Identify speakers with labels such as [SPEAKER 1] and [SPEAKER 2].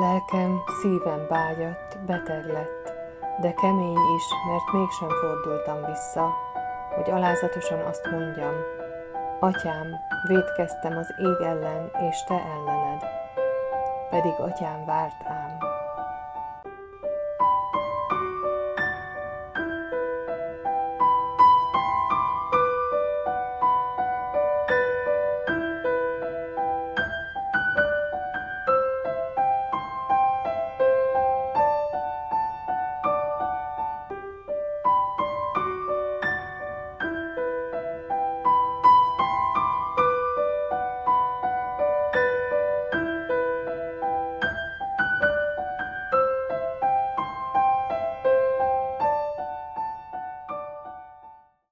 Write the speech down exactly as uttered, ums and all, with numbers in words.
[SPEAKER 1] Lelkem, szívem bájadt, beteg lett, de kemény is, mert mégsem fordultam vissza, hogy alázatosan azt mondjam: Atyám, vétkeztem az ég ellen és te ellened. Pedig atyám várt ám.